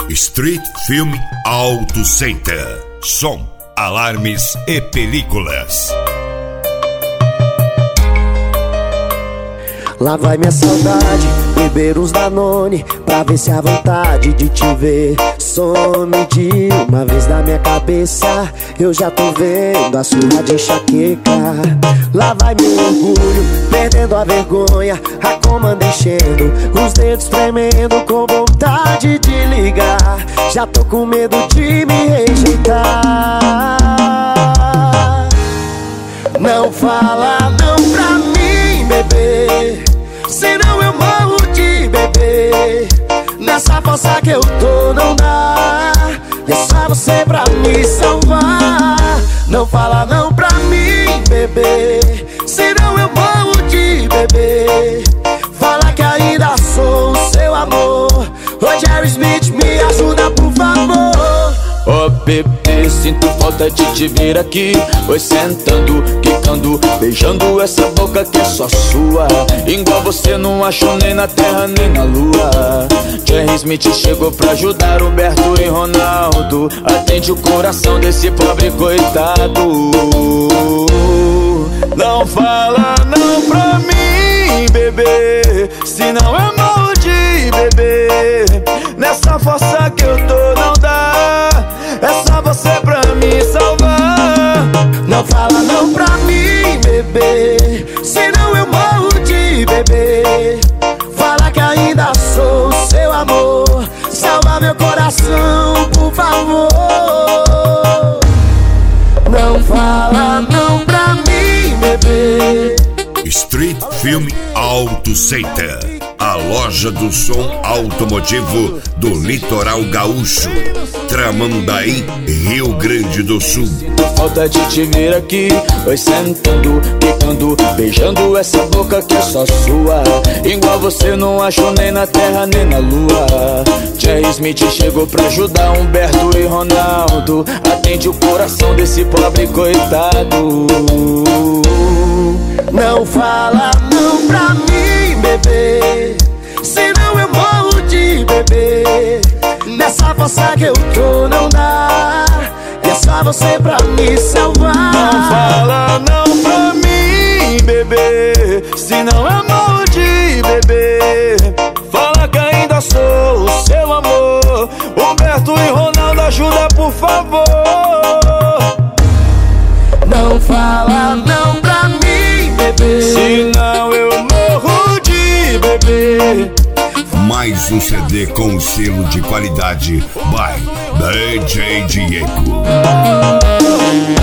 Street Film Auto Center. Som, alarmes e películas. Lá vai minha saudade, beber uns Danone pra ver se a vontade de te ver some de uma vez na minha cabeça. Eu já tô vendo a surra de enxaqueca. Lá vai meu orgulho, perdendo a vergonha, a comanda enchendo, os dedos tremendo com vontade de ligar. Já tô com medo de me rejeitar. Não fala não pra mim, bebê, senão eu morro de beber. Nessa força que eu tô não dá, é só você pra me salvar. Não fala não pra mim, bebê, senão eu morro de beber. Fala que ainda sou o seu amor. Ô Jerry Smith, me ajuda por favor. Oh bebê, sinto falta de te ver aqui. Oi, sentando, quicando, beijando essa boca que é só sua. Igual você não achou nem na terra nem na lua. Jerry Smith chegou pra ajudar Humberto e Ronaldo. Atende o coração desse pobre coitado. Não fala não pra mim, bebê, senão eu morro de beber. Nessa força que eu tô não dá, é só você pra me salvar. Não fala não pra mim, bebê, senão eu morro de beber. Fala que ainda sou o seu amor. Salva meu coração, por favor. Não fala não pra mim, bebê. Street Film Auto Center, a loja do som automotivo do litoral gaúcho, Tramandaí, Rio Grande do Sul. Sinto falta de te ver aqui. Oi, sentando, quicando, beijando essa boca que é só sua. Igual você não achou nem na terra nem na lua. Jerry Smith chegou pra ajudar Humberto e Ronaldo. Atende o coração desse pobre coitado. Não fala não pra mim, bebê, senão eu morro de beber. Nessa força que eu tô não dá, é só você pra me salvar. Não fala não pra mim, bebê, senão eu morro de beber. Fala que ainda sou o seu amor. Humberto e Ronaldo, ajuda por favor. Não fala não pra mim, bebê, senão eu morro de beber. Mais um CD com selo de qualidade by DJ Diego.